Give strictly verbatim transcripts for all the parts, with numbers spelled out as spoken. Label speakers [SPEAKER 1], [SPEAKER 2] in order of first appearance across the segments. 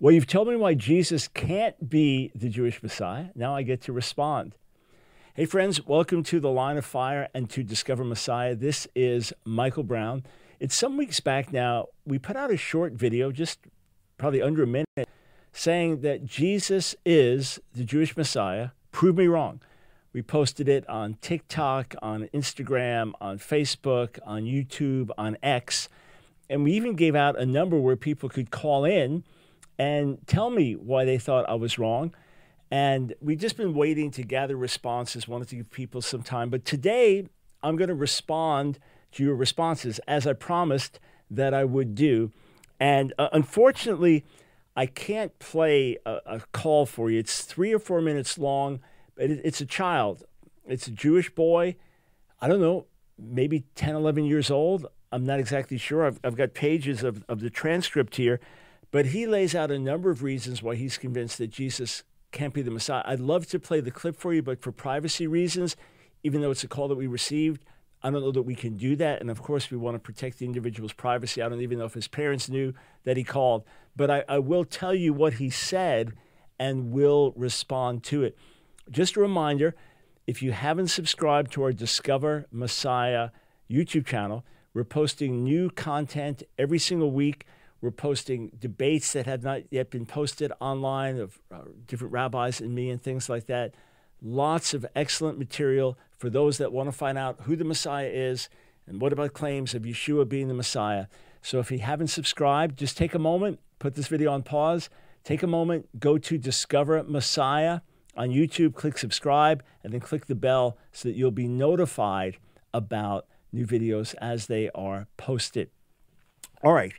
[SPEAKER 1] Well, you've told me why Jesus can't be the Jewish Messiah. Now I get to respond. Hey, friends, welcome to The Line of Fire and to Discover Messiah. This is Michael Brown. It's some weeks back now, we put out a short video, just probably under a minute, saying that Jesus is the Jewish Messiah. Prove me wrong. We posted it on TikTok, on Instagram, on Facebook, on YouTube, on X, and we even gave out a number where people could call in and tell me why they thought I was wrong. And we've just been waiting to gather responses, wanted to give people some time. But today, I'm going to respond to your responses, as I promised that I would do. And uh, unfortunately, I can't play a, a call for you. It's three or four minutes long, but it, it's a child. It's a Jewish boy. I don't know, maybe ten, eleven years old. I'm not exactly sure. I've, I've got pages of, of the transcript here. But he lays out a number of reasons why he's convinced that Jesus can't be the Messiah. I'd love to play the clip for you, but for privacy reasons, even though it's a call that we received, I don't know that we can do that. And of course, we want to protect the individual's privacy. I don't even know if his parents knew that he called. But I, I will tell you what he said and will respond to it. Just a reminder, if you haven't subscribed to our Discover Messiah YouTube channel, we're posting new content every single week. We're posting debates that have not yet been posted online of uh, different rabbis and me and things like that. Lots of excellent material for those that want to find out who the Messiah is and what about claims of Yeshua being the Messiah. So if you haven't subscribed, just take a moment, put this video on pause, take a moment, go to Discover Messiah on YouTube, click subscribe, and then click the bell so that you'll be notified about new videos as they are posted. All right.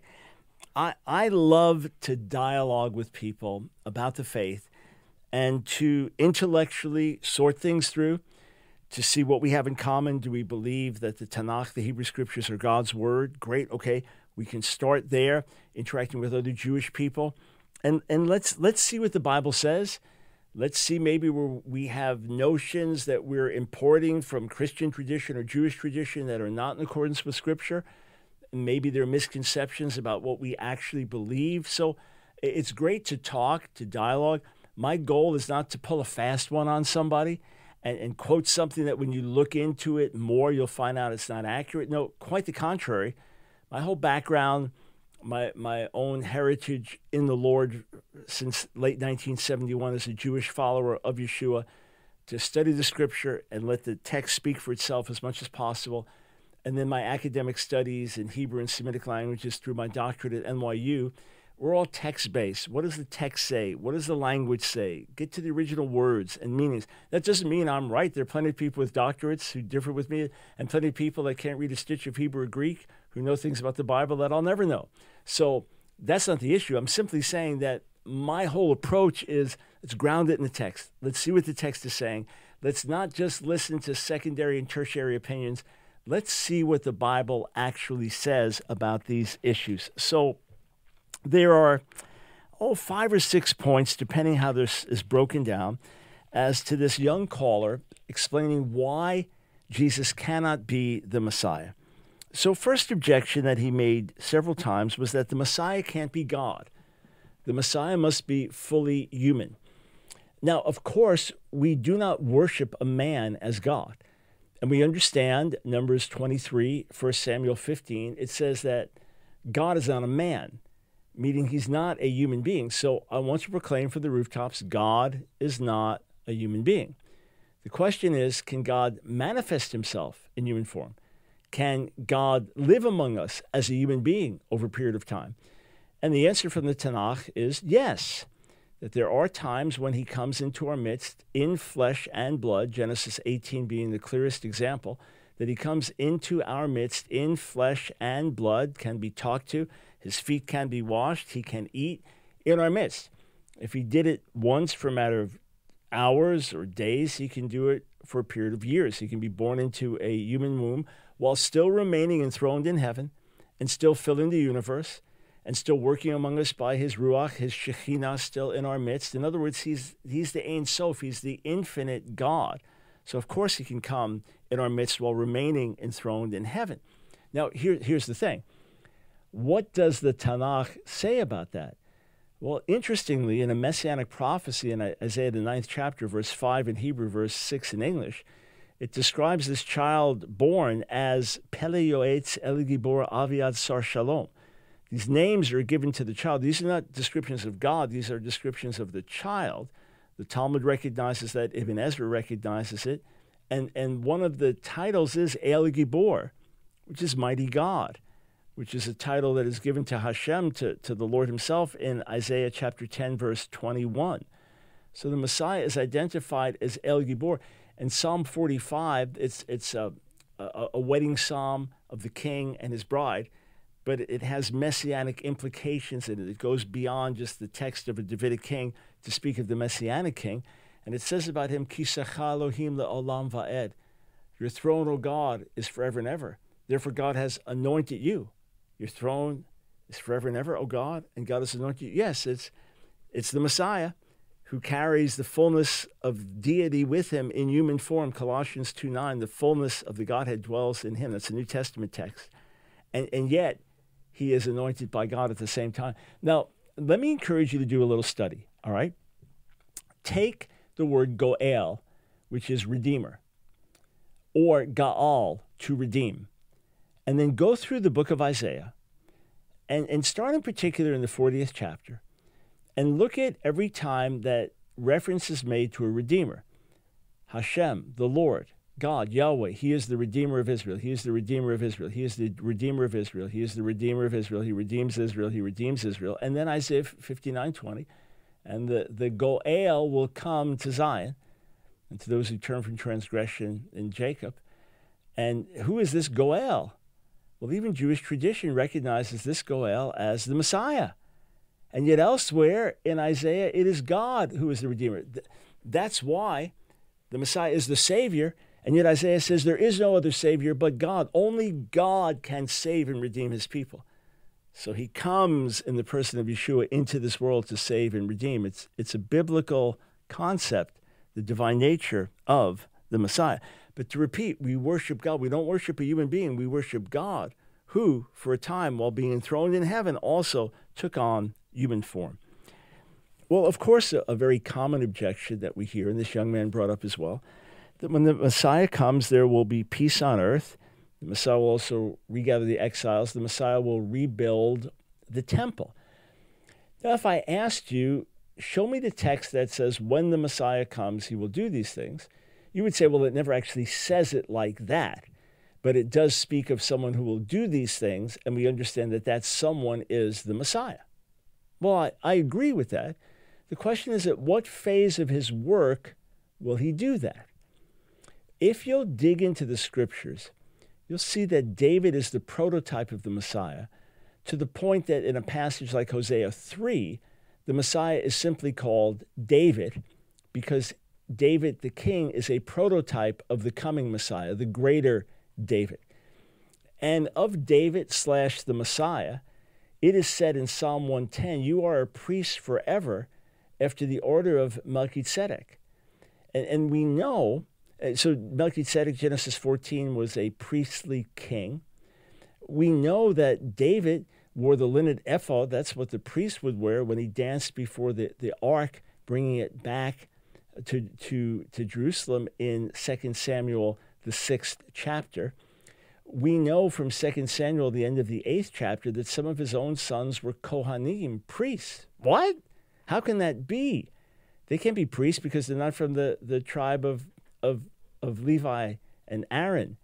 [SPEAKER 1] I, I love to dialogue with people about the faith and to intellectually sort things through, to see what we have in common. Do we believe that the Tanakh, the Hebrew Scriptures, are God's Word? Great, okay. We can start there, interacting with other Jewish people. And, and let's, let's see what the Bible says. Let's see maybe where we have notions that we're importing from Christian tradition or Jewish tradition that are not in accordance with Scripture. Maybe there are misconceptions about what we actually believe. So it's great to talk, to dialogue. My goal is not to pull a fast one on somebody and, and quote something that when you look into it more, you'll find out it's not accurate. No, quite the contrary. My whole background, my, my own heritage in the Lord since late nineteen seventy-one as a Jewish follower of Yeshua, to study the Scripture and let the text speak for itself as much as possible. And then my academic studies in Hebrew and Semitic languages through my doctorate at N Y U, we're all text-based. What does the text say? What does the language say? Get to the original words and meanings. That doesn't mean I'm right. There are plenty of people with doctorates who differ with me, and plenty of people that can't read a stitch of Hebrew or Greek who know things about the Bible that I'll never know. So that's not the issue. I'm simply saying that my whole approach is let's ground it in the text. Let's see what the text is saying. Let's not just listen to secondary and tertiary opinions. Let's see what the Bible actually says about these issues. So there are, oh, five or six points, depending how this is broken down, as to this young caller explaining why Jesus cannot be the Messiah. So first objection that he made several times was that the Messiah can't be God. The Messiah must be fully human. Now, of course, we do not worship a man as God. And we understand Numbers twenty-three, First Samuel fifteen, it says that God is not a man, meaning he's not a human being. So I want to proclaim from the rooftops, God is not a human being. The question is, can God manifest himself in human form? Can God live among us as a human being over a period of time? And the answer from the Tanakh is yes. That there are times when he comes into our midst in flesh and blood, Genesis eighteen being the clearest example, that he comes into our midst in flesh and blood, can be talked to, his feet can be washed, he can eat in our midst. If he did it once for a matter of hours or days, he can do it for a period of years. He can be born into a human womb while still remaining enthroned in heaven and still filling the universe, and still working among us by his Ruach, his Shekhinah still in our midst. In other words, he's, he's the Ein Sof, he's the infinite God. So of course he can come in our midst while remaining enthroned in heaven. Now here, here's the thing. What does the Tanakh say about that? Well, interestingly, in a messianic prophecy in Isaiah, the ninth chapter, verse five in Hebrew, verse six in English, it describes this child born as Pele Yoetz Eligibor Aviad Sar Shalom. These names are given to the child. These are not descriptions of God. These are descriptions of the child. The Talmud recognizes that. Ibn Ezra recognizes it. And, and one of the titles is El Gibor, which is mighty God, which is a title that is given to Hashem, to, to the Lord himself in Isaiah chapter ten, verse twenty-one. So the Messiah is identified as El Gibor. And Psalm forty-five, it's, it's a, a, a wedding psalm of the king and his bride, but it has messianic implications in it. It goes beyond just the text of a Davidic king to speak of the messianic king. And it says about him, Kisacha Elohim le'olam va'ed. Your throne, O God, is forever and ever. Therefore, God has anointed you. Your throne is forever and ever, O God, and God has anointed you. Yes, it's, it's the Messiah who carries the fullness of deity with him in human form. Colossians two nine, the fullness of the Godhead dwells in him. That's a New Testament text. And, and yet, he is anointed by God at the same time. Now, let me encourage you to do a little study, all right? Take the word goel, which is redeemer, or gaal, to redeem, and then go through the book of Isaiah and, and start in particular in the fortieth chapter and look at every time that reference is made to a redeemer. Hashem, the Lord, God, Yahweh, he is the Redeemer of Israel. He is the Redeemer of Israel. He is the Redeemer of Israel. He is the Redeemer of Israel. He redeems Israel. He redeems Israel. And then Isaiah fifty-nine twenty, and the, the Goel will come to Zion, and to those who turn from transgression in Jacob. And who is this Goel? Well, even Jewish tradition recognizes this Goel as the Messiah. And yet elsewhere in Isaiah, it is God who is the Redeemer. That's why the Messiah is the Savior. And yet Isaiah says there is no other Savior but God. Only God can save and redeem his people. So he comes in the person of Yeshua into this world to save and redeem. It's, it's a biblical concept, the divine nature of the Messiah. But to repeat, we worship God. We don't worship a human being. We worship God, who, for a time, while being enthroned in heaven, also took on human form. Well, of course, a, a very common objection that we hear, and this young man brought up as well, that when the Messiah comes, there will be peace on earth. The Messiah will also regather the exiles. The Messiah will rebuild the temple. Now, if I asked you, show me the text that says when the Messiah comes, he will do these things, you would say, well, it never actually says it like that. But it does speak of someone who will do these things, and we understand that that someone is the Messiah. Well, I, I agree with that. The question is, at what phase of his work will he do that? If you'll dig into the scriptures, you'll see that David is the prototype of the Messiah, to the point that in a passage like Hosea three, the Messiah is simply called David because David the king is a prototype of the coming Messiah, the greater David. And of David slash the Messiah, it is said in Psalm one ten, you are a priest forever after the order of Melchizedek. And, and we know, so Melchizedek, Genesis fourteen, was a priestly king. We know that David wore the linen ephod. That's what the priest would wear when he danced before the, the ark, bringing it back to, to, to Jerusalem in Second Samuel, the sixth chapter. We know from Second Samuel, the end of the eighth chapter, that some of his own sons were Kohanim, priests. What? How can that be? They can't be priests because they're not from the, the tribe of, of, of Levi and Aaron.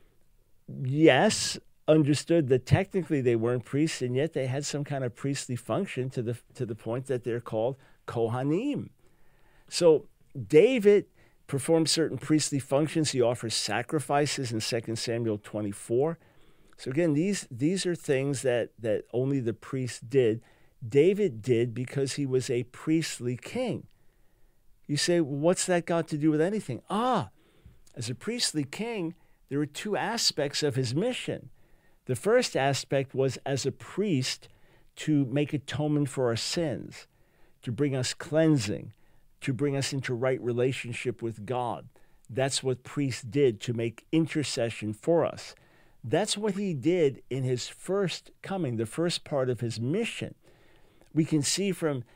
[SPEAKER 1] Yes, understood that technically they weren't priests, and yet they had some kind of priestly function to the, to the point that they're called Kohanim. So David performs certain priestly functions. He offers sacrifices in Second Samuel twenty-four. So again, these, these are things that, that only the priests did. David did because he was a priestly king. You say, well, what's that got to do with anything? Ah, as a priestly king, there were two aspects of his mission. The first aspect was as a priest to make atonement for our sins, to bring us cleansing, to bring us into right relationship with God. That's what priests did, to make intercession for us. That's what he did in his first coming, the first part of his mission. We can see from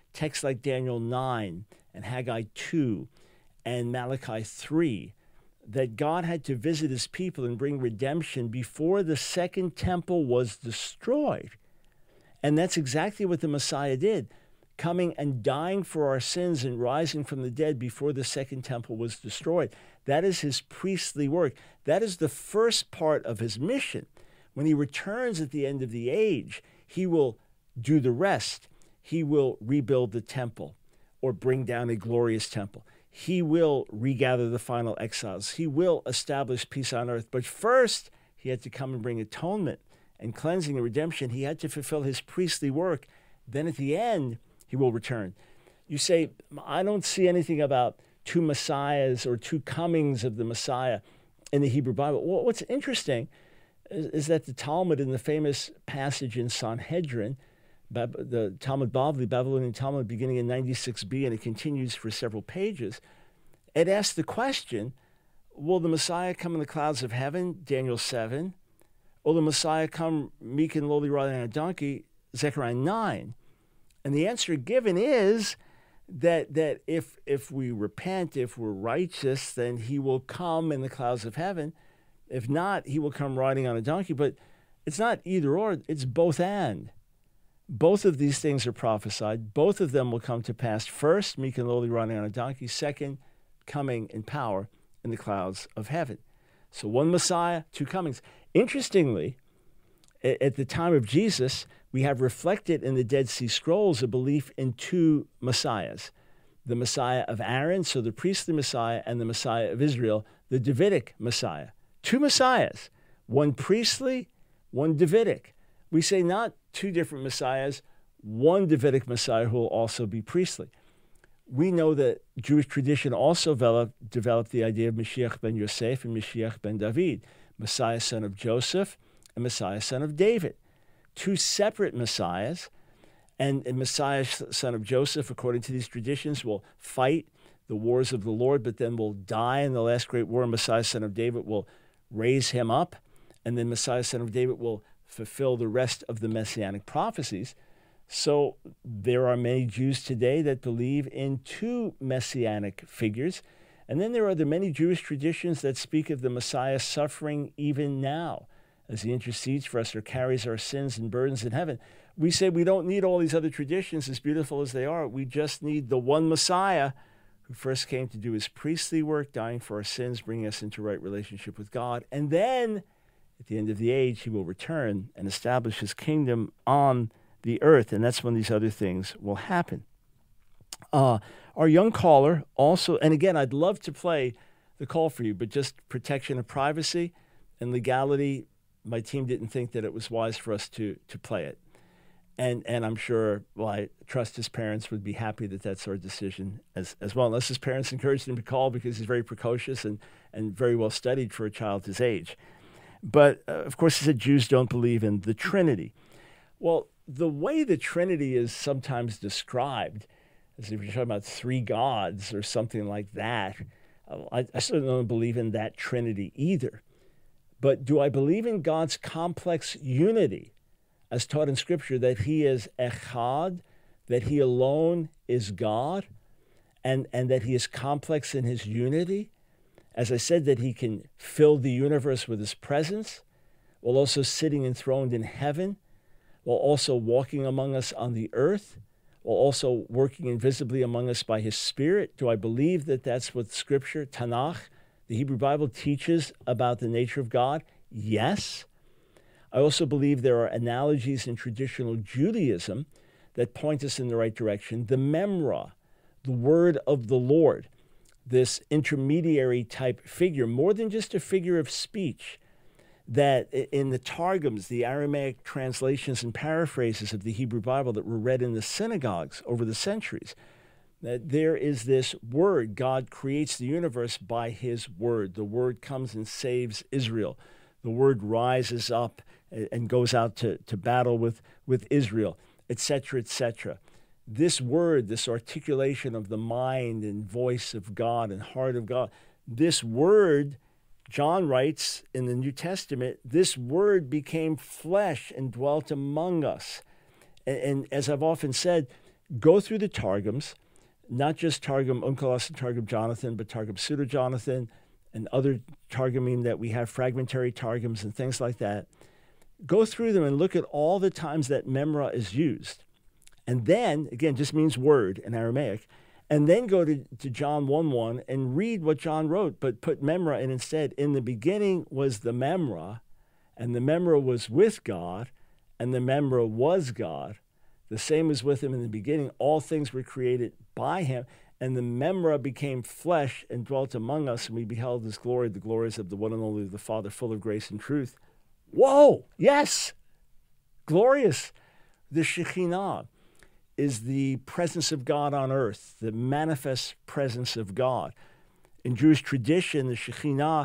[SPEAKER 1] texts like Daniel nine and Haggai two and Malachi three, that God had to visit his people and bring redemption before the second temple was destroyed. And that's exactly what the Messiah did, coming and dying for our sins and rising from the dead before the second temple was destroyed. That is his priestly work. That is the first part of his mission. When he returns at the end of the age, he will do the rest. He will rebuild the temple or bring down a glorious temple. He will regather the final exiles. He will establish peace on earth. But first, he had to come and bring atonement and cleansing and redemption. He had to fulfill his priestly work. Then at the end, he will return. You say, I don't see anything about two messiahs or two comings of the Messiah in the Hebrew Bible. Well, what's interesting is, is that the Talmud, in the famous passage in Sanhedrin, Bab- the Talmud Bavli, Babylonian Talmud, beginning in ninety-six b, and it continues for several pages, it asks the question, will the Messiah come in the clouds of heaven, Daniel seven? Will the Messiah come meek and lowly riding on a donkey, Zechariah nine? And the answer given is that that if if we repent, if we're righteous, then he will come in the clouds of heaven. If not, he will come riding on a donkey. But it's not either or, it's both and. Both of these things are prophesied. Both of them will come to pass. First, meek and lowly riding on a donkey. Second, coming in power in the clouds of heaven. So one Messiah, two comings. Interestingly, at the time of Jesus, we have reflected in the Dead Sea Scrolls a belief in two Messiahs. The Messiah of Aaron, so the priestly Messiah, and the Messiah of Israel, the Davidic Messiah. Two Messiahs, one priestly, one Davidic. We say not two different Messiahs, one Davidic Messiah who will also be priestly. We know that Jewish tradition also developed, developed the idea of Mashiach ben Yosef and Mashiach ben David, Messiah son of Joseph and Messiah son of David. Two separate Messiahs, and, and Messiah son of Joseph, according to these traditions, will fight the wars of the Lord, but then will die in the last great war. Messiah son of David will raise him up, and then Messiah son of David will fulfill the rest of the messianic prophecies. So there are many Jews today that believe in two messianic figures. And then there are the many Jewish traditions that speak of the Messiah suffering even now as he intercedes for us or carries our sins and burdens in heaven. We say we don't need all these other traditions, as beautiful as they are. We just need the one Messiah who first came to do his priestly work, dying for our sins, bringing us into right relationship with God. And then at the end of the age, he will return and establish his kingdom on the earth, and that's when these other things will happen. Uh, our young caller also, and again, I'd love to play the call for you, but just protection of privacy and legality, my team didn't think that it was wise for us to to play it. And and I'm sure, well, I trust his parents would be happy that that's our decision as, as well, unless his parents encouraged him to call because he's very precocious and, and very well studied for a child his age. But, uh, of course, he said Jews don't believe in the Trinity. Well, the way the Trinity is sometimes described, as if you're talking about three gods or something like that, uh, I, I certainly don't believe in that Trinity either. But do I believe in God's complex unity, as taught in Scripture, that he is echad, that he alone is God, and, and that he is complex in his unity? As I said, that he can fill the universe with his presence, while also sitting enthroned in heaven, while also walking among us on the earth, while also working invisibly among us by his Spirit. Do I believe that that's what Scripture, Tanakh, the Hebrew Bible, teaches about the nature of God? Yes. I also believe there are analogies in traditional Judaism that point us in the right direction. The Memra, the word of the Lord, this intermediary type figure, more than just a figure of speech, that in the Targums, the Aramaic translations and paraphrases of the Hebrew Bible that were read in the synagogues over the centuries, that there is this word. God creates the universe by his word. The word comes and saves Israel. The word rises up and goes out to, to battle with, with Israel, et cetera, et cetera. This word, this articulation of the mind and voice of God and heart of God, this word, John writes in the New Testament, this word became flesh and dwelt among us. And, and as I've often said, go through the Targums, not just Targum Onkelos and Targum Jonathan, but Targum Pseudo-Jonathan and other Targumim that we have, fragmentary Targums and things like that. Go through them and look at all the times that memra is used. And then, again, just means word in Aramaic. And then go to, to John one one and read what John wrote, but put memra in instead. In the beginning was the memra, and the memra was with God, and the memra was God. The same was with him in the beginning. All things were created by him, and the memra became flesh and dwelt among us, and we beheld his glory, the glories of the one and only the Father, full of grace and truth. Whoa, yes, glorious. The Shekhinah is the presence of God on earth, the manifest presence of God. In Jewish tradition, the Shekhinah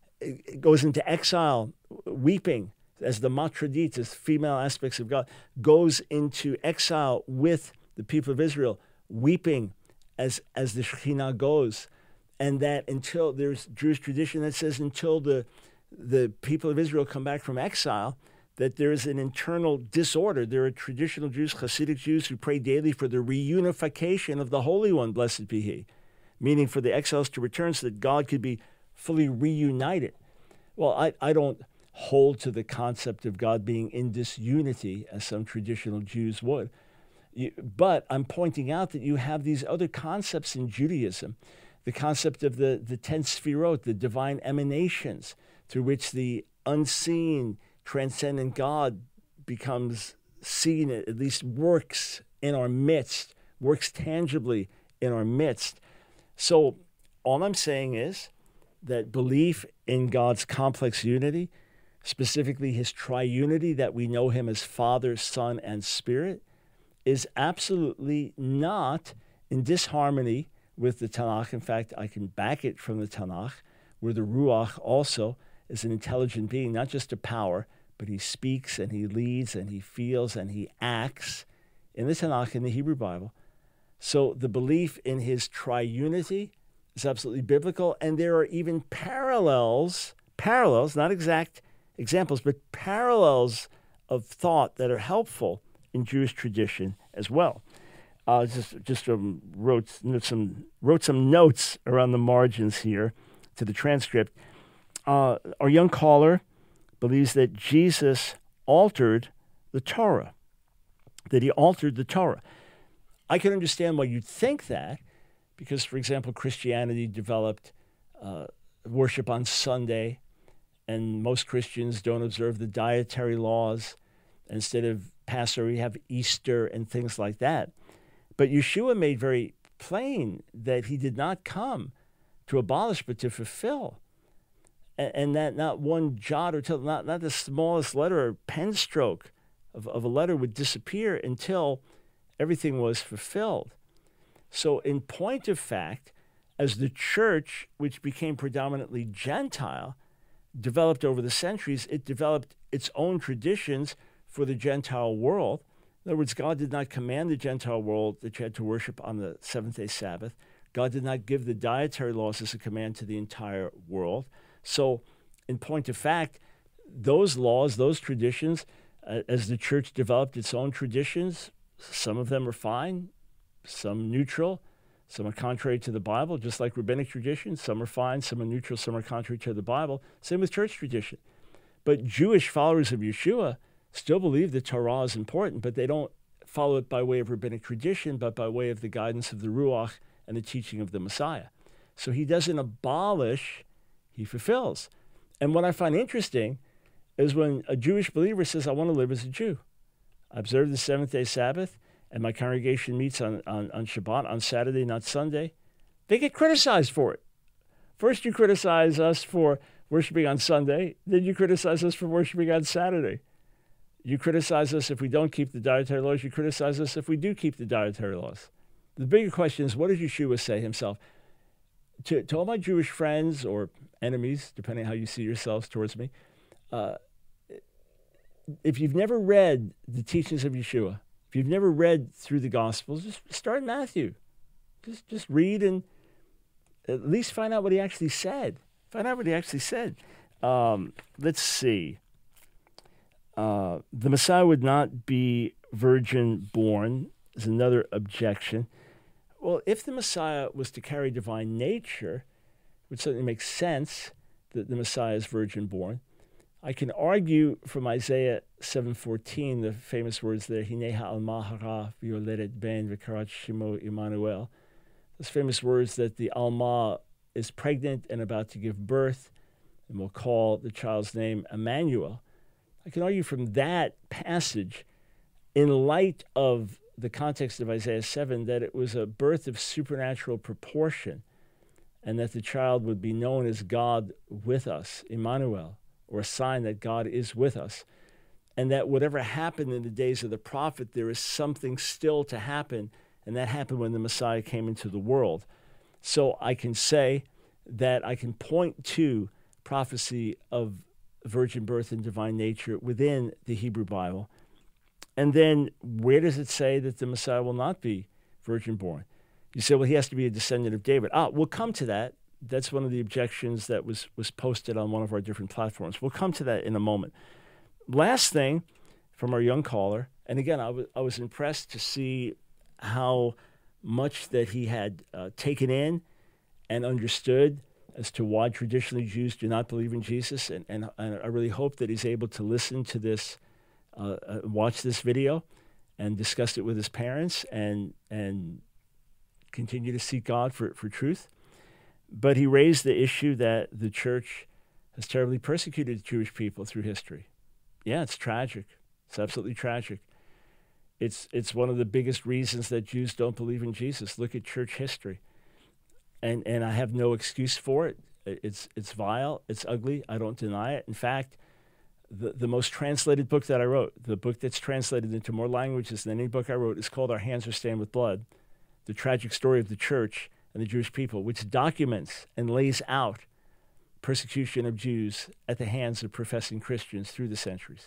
[SPEAKER 1] goes into exile, weeping, as the Matradit, as female aspects of God, goes into exile with the people of Israel, weeping as, as the Shekhinah goes. And that until, there's Jewish tradition that says until the, the people of Israel come back from exile, that there is an internal disorder. There are traditional Jews, Hasidic Jews, who pray daily for the reunification of the Holy One, blessed be He, meaning for the exiles to return so that God could be fully reunited. Well, I, I don't hold to the concept of God being in disunity, as some traditional Jews would. You, but I'm pointing out that you have these other concepts in Judaism, the concept of the, the ten sfirot, the divine emanations, through which the unseen, transcendent God becomes seen, at least works in our midst, works tangibly in our midst. So all I'm saying is that belief in God's complex unity, specifically his triunity, that we know him as Father, Son, and Spirit, is absolutely not in disharmony with the Tanakh. In fact, I can back it from the Tanakh, where the Ruach also is an intelligent being, not just a power, but he speaks and he leads and he feels and he acts in the Tanakh, in the Hebrew Bible. So the belief in his triunity is absolutely biblical, and there are even parallels, parallels, not exact examples, but parallels of thought that are helpful in Jewish tradition as well. Uh, just just um, wrote some wrote some notes around the margins here to the transcript. Uh, our young caller believes that Jesus altered the Torah, that he altered the Torah. I can understand why you'd think that, because, for example, Christianity developed uh, worship on Sunday, and most Christians don't observe the dietary laws. Instead of Passover, you have Easter and things like that. But Yeshua made very plain that he did not come to abolish, but to fulfill. And, and that not one jot or tittle, not, not the smallest letter or pen stroke of, of a letter would disappear until everything was fulfilled. So in point of fact, as the church, which became predominantly Gentile, developed over the centuries, it developed its own traditions for the Gentile world. In other words, God did not command the Gentile world that you had to worship on the seventh-day Sabbath. God did not give the dietary laws as a command to the entire world. So in point of fact, those laws, those traditions, uh, as the church developed its own traditions, some of them are fine, some neutral, some are contrary to the Bible, just like rabbinic tradition. Some are fine, some are neutral, some are contrary to the Bible. Same with church tradition. But Jewish followers of Yeshua still believe the Torah is important, but they don't follow it by way of rabbinic tradition, but by way of the guidance of the Ruach and the teaching of the Messiah. So he doesn't abolish, he fulfills. And what I find interesting is when a Jewish believer says, I want to live as a Jew. I observe the seventh-day Sabbath, and my congregation meets on, on, on Shabbat, on Saturday, not Sunday. They get criticized for it. First you criticize us for worshiping on Sunday, then you criticize us for worshiping on Saturday. You criticize us if we don't keep the dietary laws. You criticize us if we do keep the dietary laws. The bigger question is, what does Yeshua say himself? To, to all my Jewish friends or enemies, depending on how you see yourselves towards me, uh, if you've never read the teachings of Yeshua, if you've never read through the Gospels, just start in Matthew. Just, just read and at least find out what he actually said. Find out what he actually said. Um, let's see. Uh, the Messiah would not be virgin born, is another objection. Well, if the Messiah was to carry divine nature, it would certainly make sense that the Messiah is virgin born. I can argue from Isaiah seven fourteen, the famous words there, Hineha alma hara v'yoledet ben v'karat shemo Immanuel. Those famous words that the Alma is pregnant and about to give birth and will call the child's name Emmanuel. I can argue from that passage, in light of the context of Isaiah seven, that it was a birth of supernatural proportion and that the child would be known as God with us, Immanuel, or a sign that God is with us, and that whatever happened in the days of the prophet, there is something still to happen, and that happened when the Messiah came into the world. So I can say that I can point to prophecy of virgin birth and divine nature within the Hebrew Bible. And then where does it say that the Messiah will not be virgin born? You say, well, he has to be a descendant of David. Ah, we'll come to that. That's one of the objections that was, was posted on one of our different platforms. We'll come to that in a moment. Last thing from our young caller, and again, I was I was impressed to see how much that he had uh, taken in and understood as to why traditionally Jews do not believe in Jesus. And, and, and I really hope that he's able to listen to this, uh, uh, watch this video, and discuss it with his parents and and continue to seek God for, for truth. But he raised the issue that the church has terribly persecuted Jewish people through history. Yeah, it's tragic. It's absolutely tragic. It's it's one of the biggest reasons that Jews don't believe in Jesus. Look at church history. And and I have no excuse for it. It's it's vile. It's ugly. I don't deny it. In fact, the, the most translated book that I wrote, the book that's translated into more languages than any book I wrote, is called Our Hands Are Stained with Blood, The Tragic Story of the Church and the Jewish People, which documents and lays out persecution of Jews at the hands of professing Christians through the centuries.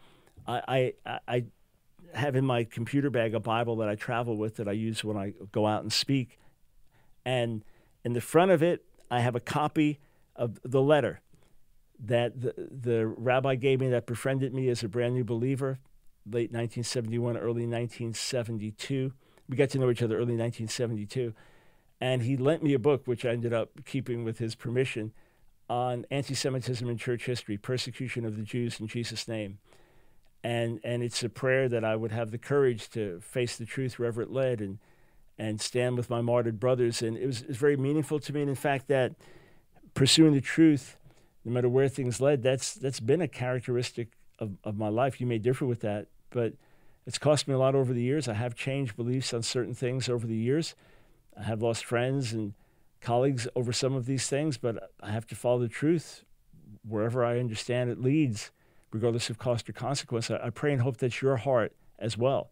[SPEAKER 1] I, I, I have in my computer bag a Bible that I travel with that I use when I go out and speak. And in the front of it, I have a copy of the letter that the, the rabbi gave me that befriended me as a brand new believer, late nineteen seventy-one, early nineteen seventy-two. We got to know each other early nineteen seventy-two. And he lent me a book, which I ended up keeping with his permission, on anti-Semitism in church history, persecution of the Jews in Jesus' name. And and it's a prayer that I would have the courage to face the truth wherever it led and and stand with my martyred brothers. And it was, it was very meaningful to me. And in fact, that pursuing the truth, no matter where things led, that's that's been a characteristic of, of my life. You may differ with that, but it's cost me a lot over the years. I have changed beliefs on certain things over the years. I have lost friends and colleagues over some of these things, but I have to follow the truth wherever I understand it leads, regardless of cost or consequence. I, I pray and hope that's your heart as well.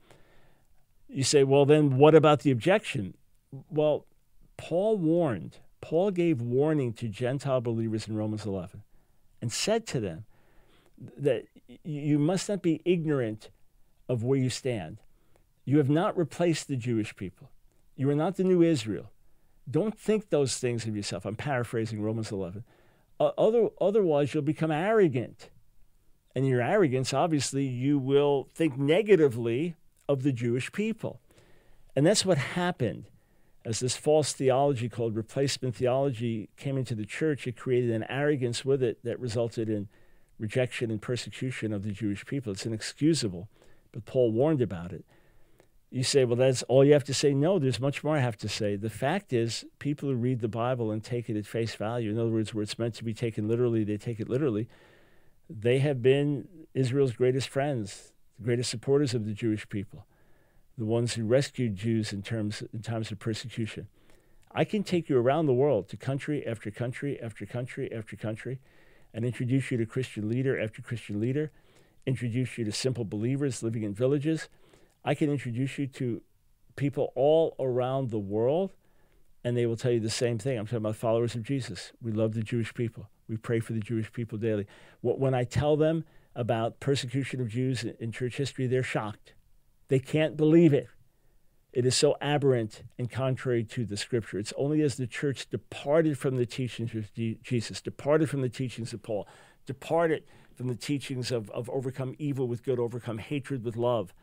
[SPEAKER 1] You say, well, then what about the objection? Well, Paul warned, Paul gave warning to Gentile believers in Romans eleven and said to them that you must not be ignorant of where you stand. You have not replaced the Jewish people. You are not the new Israel. Don't think those things of yourself. I'm paraphrasing Romans eleven. Uh, other, otherwise, you'll become arrogant. And in your arrogance, obviously, you will think negatively of the Jewish people. And that's what happened. As this false theology called replacement theology came into the church, it created an arrogance with it that resulted in rejection and persecution of the Jewish people. It's inexcusable, but Paul warned about it. You say, well, that's all you have to say. No, there's much more I have to say. The fact is, people who read the Bible and take it at face value, in other words, where it's meant to be taken literally, they take it literally. They have been Israel's greatest friends, the greatest supporters of the Jewish people, the ones who rescued Jews in terms in times of persecution. I can take you around the world to country after country after country after country and introduce you to Christian leader after Christian leader, introduce you to simple believers living in villages. I can introduce you to people all around the world, and they will tell you the same thing. I'm talking about followers of Jesus. We love the Jewish people. We pray for the Jewish people daily. When I tell them about persecution of Jews in church history, they're shocked. They can't believe it. It is so aberrant and contrary to the Scripture. It's only as the church departed from the teachings of Jesus, departed from the teachings of Paul, departed from the teachings of, of overcome evil with good, overcome hatred with love,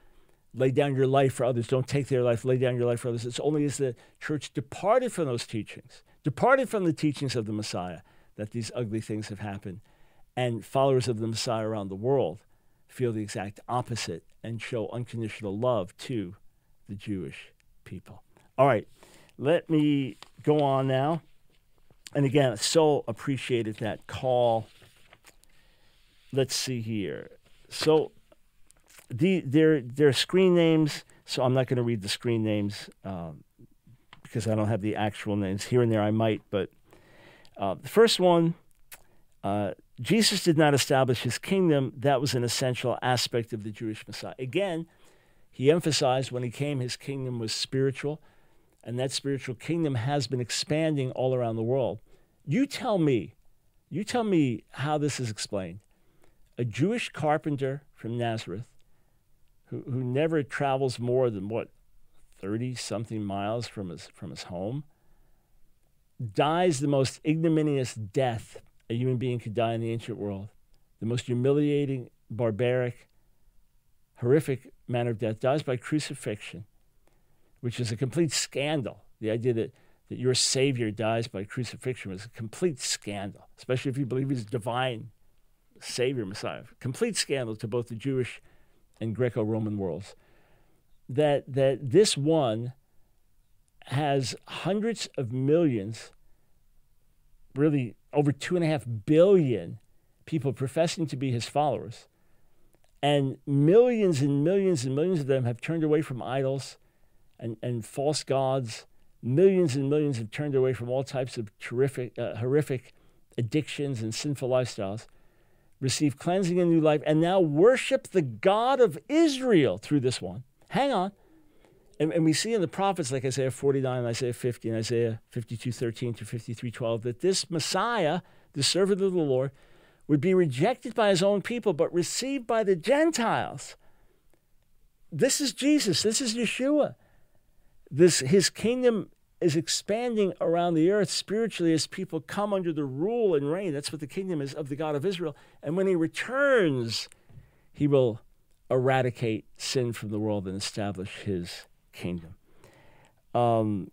[SPEAKER 1] lay down your life for others. Don't take their life, lay down your life for others. It's only as the church departed from those teachings, departed from the teachings of the Messiah, that these ugly things have happened. And followers of the Messiah around the world feel the exact opposite and show unconditional love to the Jewish people. All right, let me go on now. And again, I so appreciated that call. Let's see here. So the their their screen names, so I'm not going to read the screen names um, because I don't have the actual names. Here and there I might, but uh, the first one, uh, Jesus did not establish his kingdom. That was an essential aspect of the Jewish Messiah. Again, he emphasized when he came, his kingdom was spiritual, and that spiritual kingdom has been expanding all around the world. You tell me, you tell me how this is explained. A Jewish carpenter from Nazareth who, who never travels more than, what, thirty-something miles from his, from his home, dies the most ignominious death a human being could die in the ancient world, the most humiliating, barbaric, horrific manner of death, dies by crucifixion, which is a complete scandal. The idea that, that your Savior dies by crucifixion was a complete scandal, especially if you believe he's divine Savior, Messiah. Complete scandal to both the Jewish and Greco-Roman worlds. That, that this one has hundreds of millions, really over two and a half billion people professing to be his followers. And millions and millions and millions of them have turned away from idols and, and false gods. Millions and millions have turned away from all types of terrific, uh, horrific addictions and sinful lifestyles, receive cleansing and new life, and now worship the God of Israel through this one. Hang on. And, and we see in the prophets like Isaiah forty-nine, Isaiah fifty, and Isaiah fifty-two thirteen to fifty-three twelve that this Messiah, the servant of the Lord, would be rejected by his own people, but received by the Gentiles. This is Jesus. This is Yeshua. This, his kingdom is expanding around the earth spiritually as people come under the rule and reign. That's what the kingdom is of the God of Israel. And when he returns, he will eradicate sin from the world and establish his kingdom. Um,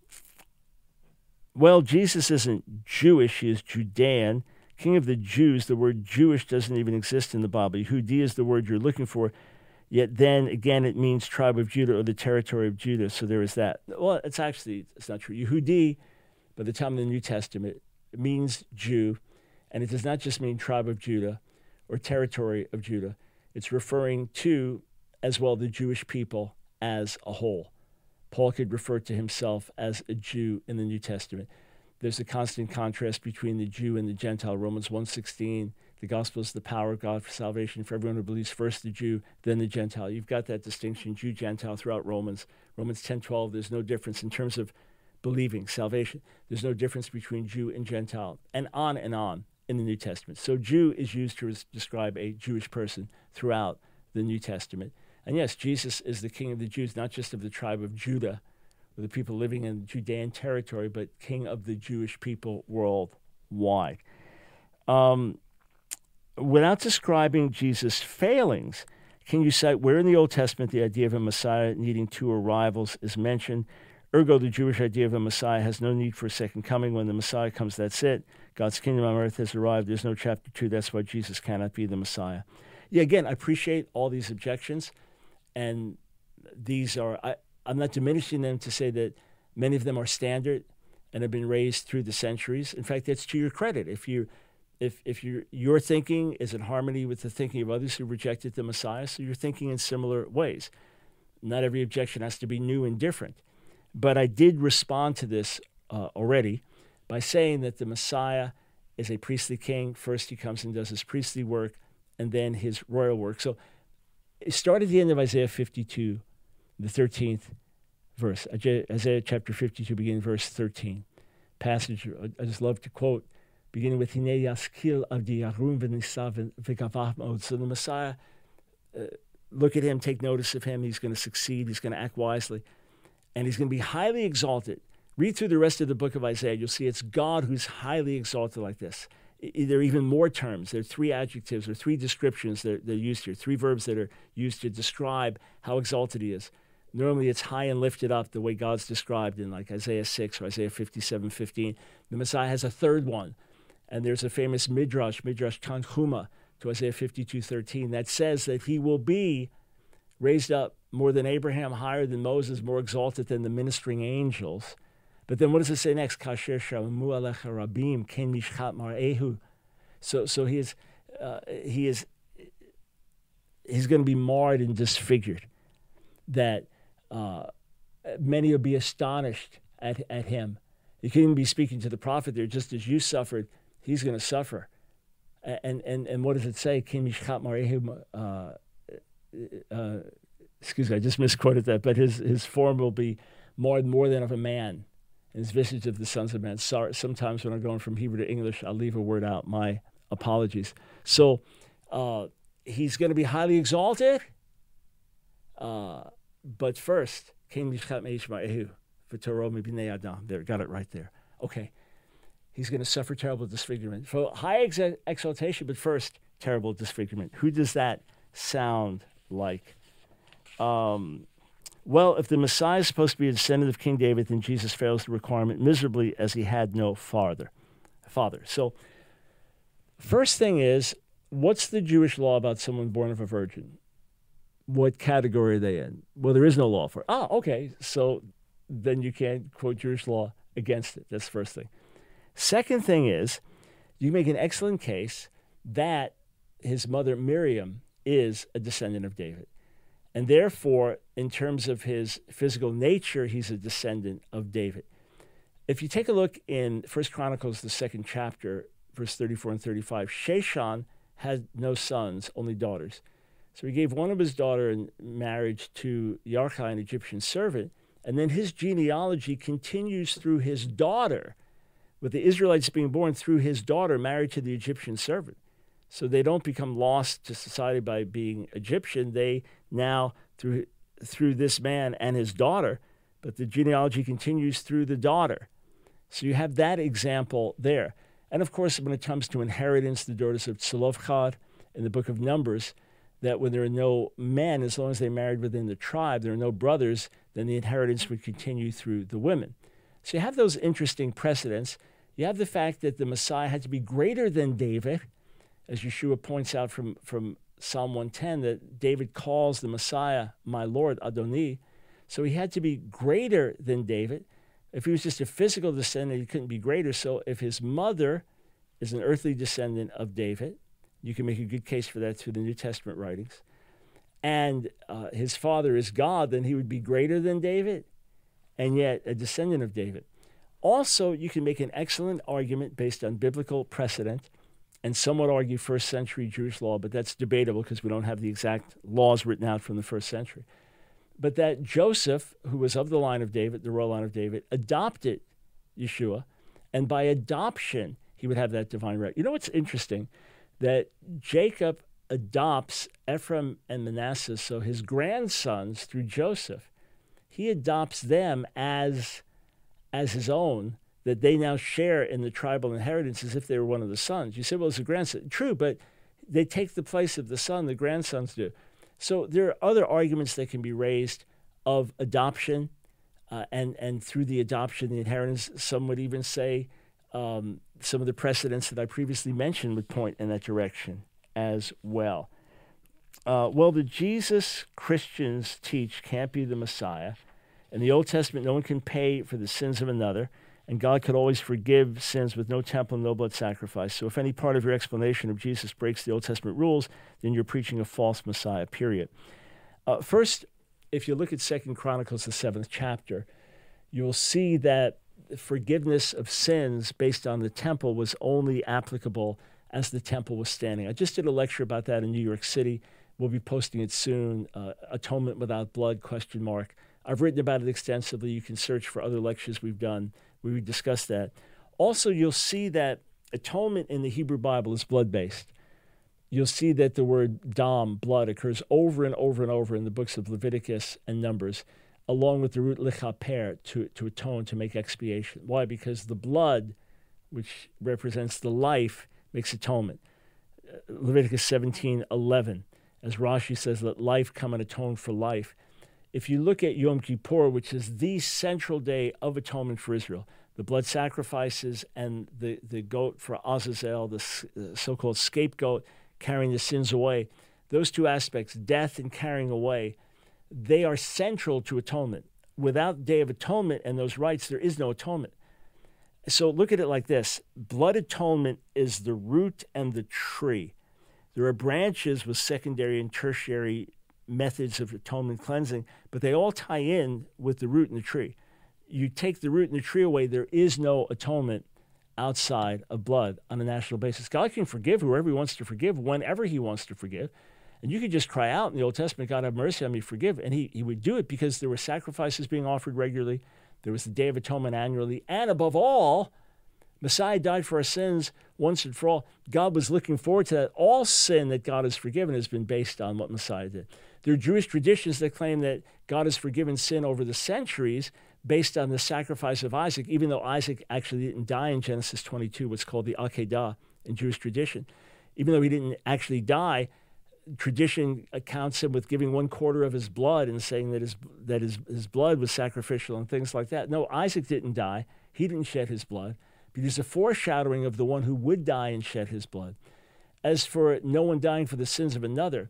[SPEAKER 1] well, Jesus isn't Jewish. He is Judean, king of the Jews. The word Jewish doesn't even exist in the Bible. Yehudi is the word you're looking for. Yet then, again, it means tribe of Judah or the territory of Judah. So there is that. Well, it's actually, it's not true. Yehudi, by the time of the New Testament, it means Jew. And it does not just mean tribe of Judah or territory of Judah. It's referring to, as well, the Jewish people as a whole. Paul could refer to himself as a Jew in the New Testament. There's a constant contrast between the Jew and the Gentile. Romans one sixteen, the gospel is the power of God for salvation for everyone who believes, first the Jew, then the Gentile. You've got that distinction, Jew, Gentile, throughout Romans. Romans ten twelve, there's no difference in terms of believing, salvation. There's no difference between Jew and Gentile, and on and on in the New Testament. So Jew is used to res- describe a Jewish person throughout the New Testament. And yes, Jesus is the king of the Jews, not just of the tribe of Judah, or the people living in Judean territory, but king of the Jewish people worldwide. Um, without describing Jesus' failings, can you cite where in the Old Testament the idea of a Messiah needing two arrivals is mentioned? Ergo, the Jewish idea of a Messiah has no need for a second coming. When the Messiah comes, that's it. God's kingdom on earth has arrived. There's no chapter two. That's why Jesus cannot be the Messiah. Yeah, again, I appreciate all these objections. And these are, I, I'm not diminishing them to say that many of them are standard and have been raised through the centuries. In fact, that's to your credit. If you, if if your your thinking is in harmony with the thinking of others who rejected the Messiah, so you're thinking in similar ways. Not every objection has to be new and different. But I did respond to this uh, already by saying that the Messiah is a priestly king. First, he comes and does his priestly work, and then his royal work. So it started at the end of Isaiah fifty-two, the thirteenth verse. Isaiah chapter fifty-two, beginning verse thirteen. Passage I just love to quote, beginning with Hinei yaskil avdi yarum v'nisav v'gavah mod. So the Messiah, uh, look at him, take notice of him. He's going to succeed. He's going to act wisely. And he's going to be highly exalted. Read through the rest of the book of Isaiah. You'll see it's God who's highly exalted like this. there are even more terms. There are three adjectives or three descriptions that, that are used here, three verbs that are used to describe how exalted he is. Normally it's high and lifted up the way God's described in like Isaiah six or Isaiah fifty-seven fifteen. The Messiah has a third one. And there's a famous Midrash, Midrash Tanhuma, to Isaiah fifty-two thirteen, that says that he will be raised up more than Abraham, higher than Moses, more exalted than the ministering angels. But then what does it say next? Kasher shamamu alecha rabim ken mishchat mar'ehu. So, so he is, uh, he is, he's going to be marred and disfigured. That uh, many will be astonished at at him. You can even be speaking to the prophet there, just as you suffered, he's going to suffer. And and and what does it say? Ken mishchat mar'ehu. Uh, uh, excuse me, I just misquoted that. But his his form will be marred more than of a man. His visage of the sons of men. Sorry, sometimes when I'm going from Hebrew to English, I'll leave a word out. My apologies. So uh, he's going to be highly exalted. Uh, but first, King Mishchat Meishma'ehu, V'Torah Mibnei Adam. There, got it right there. Okay. He's going to suffer terrible disfigurement. For high ex- exaltation, but first, terrible disfigurement. Who does that sound like? Um... Well, if the Messiah is supposed to be a descendant of King David, then Jesus fails the requirement miserably as he had no father. Father. So, first thing is, what's the Jewish law about someone born of a virgin? What category are they in? Well, there is no law for it. Ah, okay. So then you can't quote Jewish law against it. That's the first thing. Second thing is, you make an excellent case that his mother Miriam is a descendant of David. And therefore, in terms of his physical nature, he's a descendant of David. If you take a look in First Chronicles, the second chapter, verse thirty-four and thirty-five, Sheshan had no sons, only daughters. So he gave one of his daughter in marriage to Yarchai, an Egyptian servant, and then his genealogy continues through his daughter, with the Israelites being born through his daughter married to the Egyptian servant. So they don't become lost to society by being Egyptian. They now, through through this man and his daughter, but the genealogy continues through the daughter. So you have that example there. And of course, when it comes to inheritance, the daughters of Tzelofchad in the book of Numbers, that when there are no men, as long as they married within the tribe, there are no brothers, then the inheritance would continue through the women. So you have those interesting precedents. You have the fact that the Messiah had to be greater than David, as Yeshua points out from, from Psalm one ten, that David calls the Messiah, my Lord, Adoni. So he had to be greater than David. If he was just a physical descendant, he couldn't be greater. So if his mother is an earthly descendant of David, you can make a good case for that through the New Testament writings, and uh, his father is God, then he would be greater than David, and yet a descendant of David. Also, you can make an excellent argument based on biblical precedent, and some would argue first century Jewish law, but that's debatable because we don't have the exact laws written out from the first century. But that Joseph, who was of the line of David, the royal line of David, adopted Yeshua, and by adoption, he would have that divine right. You know what's interesting? That Jacob adopts Ephraim and Manasseh, so his grandsons through Joseph, he adopts them as, as his own, that they now share in the tribal inheritance as if they were one of the sons. You say, well, it's a grandson. True, but they take the place of the son, the grandsons do. So there are other arguments that can be raised of adoption, uh, and, and through the adoption, the inheritance. Some would even say um, some of the precedents that I previously mentioned would point in that direction as well. Uh, well, the Jesus Christians teach can't be the Messiah. In the Old Testament, no one can pay for the sins of another, and God could always forgive sins with no temple, no blood sacrifice. So if any part of your explanation of Jesus breaks the Old Testament rules, then you're preaching a false Messiah, period. Uh, first, if you look at Second Chronicles, the seventh chapter, you'll see that forgiveness of sins based on the temple was only applicable as the temple was standing. I just did a lecture about that in New York City. We'll be posting it soon, uh, Atonement Without Blood, question mark. I've written about it extensively. You can search for other lectures we've done. We discussed that. Also, you'll see that atonement in the Hebrew Bible is blood-based. You'll see that the word dam, blood, occurs over and over and over in the books of Leviticus and Numbers, along with the root lichaper, to, to atone, to make expiation. Why? Because the blood, which represents the life, makes atonement. Uh, Leviticus seventeen eleven, as Rashi says, let life come and atone for life. If you look at Yom Kippur, which is the central day of atonement for Israel, the blood sacrifices and the, the goat for Azazel, the uh, so-called scapegoat, carrying the sins away, those two aspects, death and carrying away, they are central to atonement. Without Day of Atonement and those rites, there is no atonement. So look at it like this. Blood atonement is the root and the tree. There are branches with secondary and tertiary methods of atonement cleansing, but they all tie in with the root and the tree. You take the root and the tree away, there is no atonement outside of blood on a national basis. God can forgive whoever he wants to forgive, whenever he wants to forgive. And you could just cry out in the Old Testament, God have mercy on me, forgive. And he, he would do it because there were sacrifices being offered regularly. There was the Day of Atonement annually. And above all, Messiah died for our sins once and for all. God was looking forward to that. All sin that God has forgiven has been based on what Messiah did. There are Jewish traditions that claim that God has forgiven sin over the centuries based on the sacrifice of Isaac, even though Isaac actually didn't die in Genesis twenty-two, what's called the Akedah in Jewish tradition. Even though he didn't actually die, tradition accounts him with giving one quarter of his blood and saying that his that his, his blood was sacrificial and things like that. No, Isaac didn't die. He didn't shed his blood. But he's a foreshadowing of the one who would die and shed his blood. As for no one dying for the sins of another,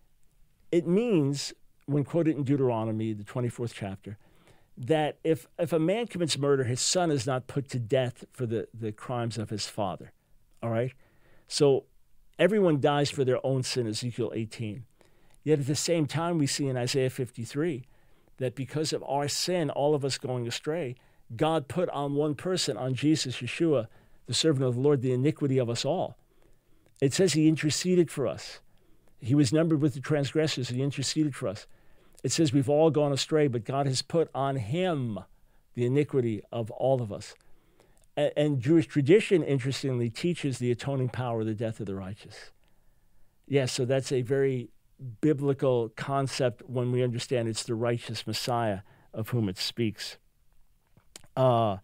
[SPEAKER 1] it means, when quoted in Deuteronomy, the twenty-fourth chapter, that if, if a man commits murder, his son is not put to death for the, the crimes of his father. All right? So everyone dies for their own sin, Ezekiel eighteen. Yet at the same time, we see in Isaiah fifty-three that because of our sin, all of us going astray, God put on one person, on Jesus, Yeshua, the servant of the Lord, the iniquity of us all. It says he interceded for us. He was numbered with the transgressors. He interceded for us. It says we've all gone astray, but God has put on him the iniquity of all of us. And, and Jewish tradition, interestingly, teaches the atoning power of the death of the righteous. Yes, so that's a very biblical concept when we understand it's the righteous Messiah of whom it speaks. Uh,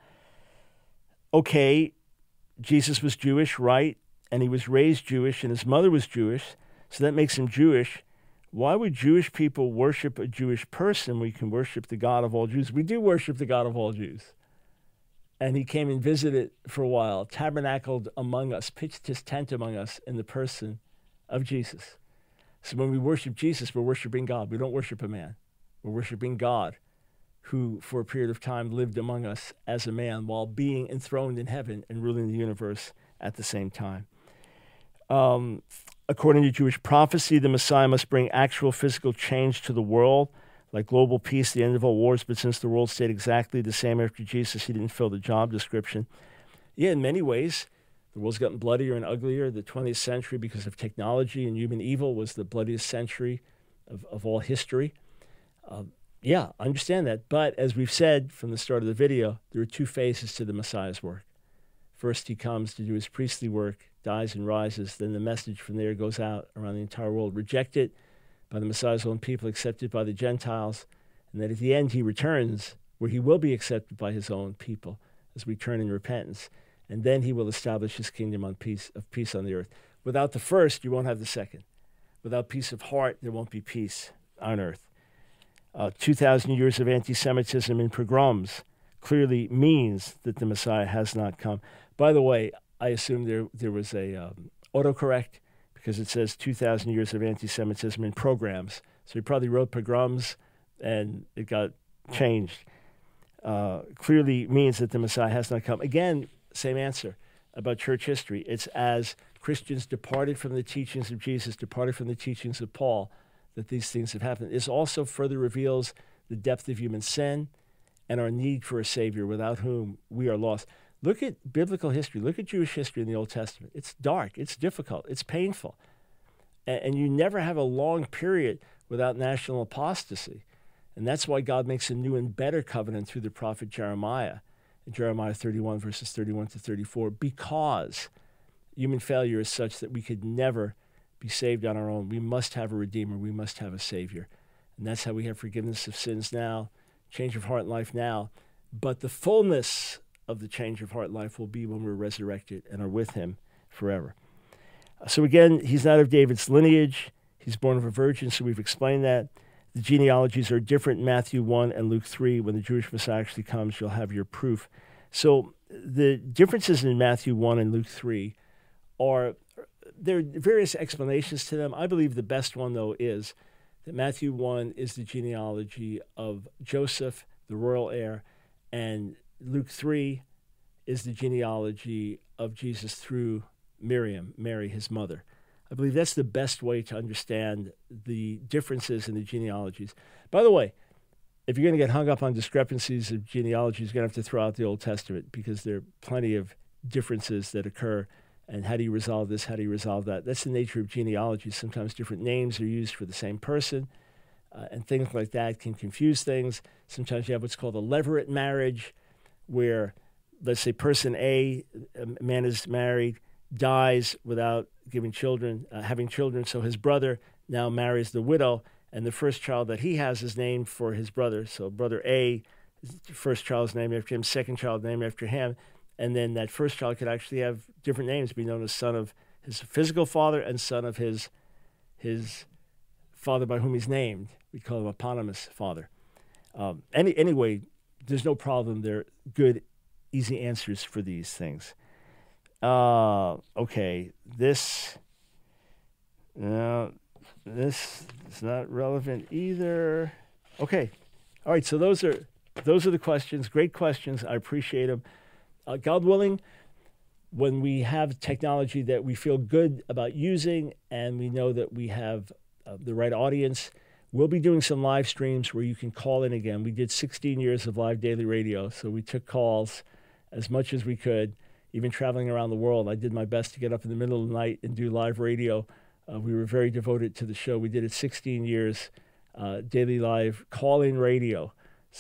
[SPEAKER 1] okay, Jesus was Jewish, right? And he was raised Jewish, and his mother was Jewish, so that makes him Jewish. Why would Jewish people worship a Jewish person? We can worship the God of all Jews. We do worship the God of all Jews. And he came and visited for a while, tabernacled among us, pitched his tent among us in the person of Jesus. So when we worship Jesus, we're worshiping God. We don't worship a man. We're worshiping God, who for a period of time lived among us as a man while being enthroned in heaven and ruling the universe at the same time. Um, according to Jewish prophecy, the Messiah must bring actual physical change to the world, like global peace, the end of all wars. But since the world stayed exactly the same after Jesus, he didn't fill the job description. Yeah, in many ways, the world's gotten bloodier and uglier. The twentieth century, because of technology and human evil, was the bloodiest century of, of all history. Uh, yeah, I understand that. But as we've said from the start of the video, there are two phases to the Messiah's work. First, he comes to do his priestly work, dies and rises. Then the message from there goes out around the entire world, rejected by the Messiah's own people, accepted by the Gentiles. And then at the end, he returns where he will be accepted by his own people as we turn in repentance. And then he will establish his kingdom on peace, of peace on the earth. Without the first, you won't have the second. Without peace of heart, there won't be peace on earth. Uh, two thousand years of anti-Semitism and pogroms clearly means that the Messiah has not come. By the way, I assume there there was a um, autocorrect because it says two thousand years of anti-Semitism and programs. So he probably wrote pogroms and it got changed. Uh, clearly means that the Messiah has not come. Again, same answer about church history. It's as Christians departed from the teachings of Jesus, departed from the teachings of Paul, that these things have happened. This also further reveals the depth of human sin and our need for a Savior without whom we are lost. Look at biblical history. Look at Jewish history in the Old Testament. It's dark. It's difficult. It's painful. And, and you never have a long period without national apostasy. And that's why God makes a new and better covenant through the prophet Jeremiah, in Jeremiah thirty-one, verses thirty-one to thirty-four, because human failure is such that we could never be saved on our own. We must have a Redeemer. We must have a Savior. And that's how we have forgiveness of sins now, change of heart and life now. But the fullness of the change of heart and life will be when we're resurrected and are with him forever. So again, he's not of David's lineage. He's born of a virgin, so we've explained that. The genealogies are different in Matthew one and Luke three. When the Jewish Messiah actually comes, you'll have your proof. So the differences in Matthew one and Luke three are, there are various explanations to them. I believe the best one, though, is that Matthew one is the genealogy of Joseph, the royal heir, and Luke three is the genealogy of Jesus through Miriam, Mary, his mother. I believe that's the best way to understand the differences in the genealogies. By the way, if you're going to get hung up on discrepancies of genealogies, you're going to have to throw out the Old Testament, because there are plenty of differences that occur. And how do you resolve this? How do you resolve that? That's the nature of genealogies. Sometimes different names are used for the same person, uh, and things like that can confuse things. Sometimes you have what's called a levirate marriage, where, let's say, person A, a man is married, dies without giving children, uh, having children, so his brother now marries the widow, and the first child that he has is named for his brother. So brother A, first child is named after him, second child named after him, and then that first child could actually have different names, be known as son of his physical father and son of his his father by whom he's named. We call him eponymous father. Um, any anyway, there's no problem. They're good, easy answers for these things. Uh, okay, this, no, this is not relevant either. Okay, all right. So those are those are the questions. Great questions. I appreciate them. Uh, God willing, when we have technology that we feel good about using, and we know that we have uh, the right audience, we'll be doing some live streams where you can call in again. We did sixteen years of live daily radio, so we took calls as much as we could. Even traveling around the world, I did my best to get up in the middle of the night and do live radio. Uh, we were very devoted to the show. We did it sixteen years, uh, daily live call-in radio.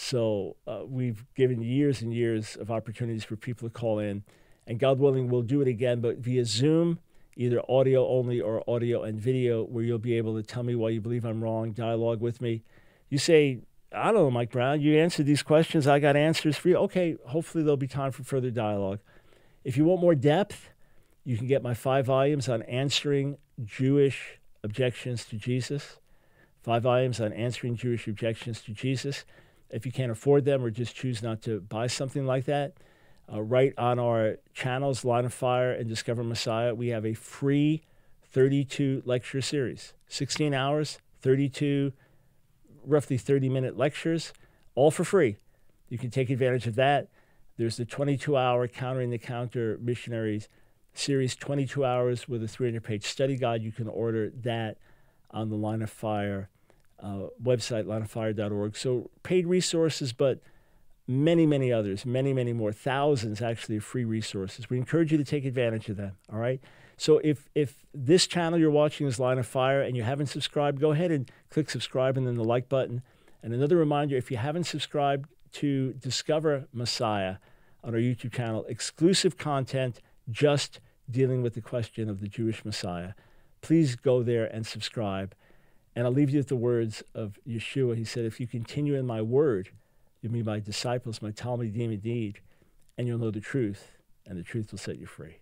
[SPEAKER 1] So uh, we've given years and years of opportunities for people to call in. And God willing, we'll do it again, but via Zoom, either audio only or audio and video, where you'll be able to tell me why you believe I'm wrong, dialogue with me. You say, I don't know, Mike Brown, you answered these questions, I got answers for you. Okay, hopefully there'll be time for further dialogue. If you want more depth, you can get my five volumes on answering Jewish objections to Jesus. Five volumes on answering Jewish objections to Jesus. If you can't afford them or just choose not to buy something like that, uh, right on our channels, Line of Fire and Discover Messiah, we have a free thirty-two lecture series. sixteen hours, thirty-two, roughly thirty-minute lectures, all for free. You can take advantage of that. There's the twenty-two hour Countering the Counter Missionaries series, twenty-two hours with a three hundred page study guide. You can order that on the Line of Fire uh, website, line of fire dot org. So paid resources, but many, many others, many, many more, thousands actually of free resources. We encourage you to take advantage of that, all right? So if, if this channel you're watching is Line of Fire and you haven't subscribed, go ahead and click subscribe and then the like button. And another reminder, if you haven't subscribed to Discover Messiah on our YouTube channel, exclusive content just dealing with the question of the Jewish Messiah, please go there and subscribe. And I'll leave you with the words of Yeshua. He said, if you continue in my word, you'll be my disciples, my Talmidim indeed, and you'll know the truth, and the truth will set you free.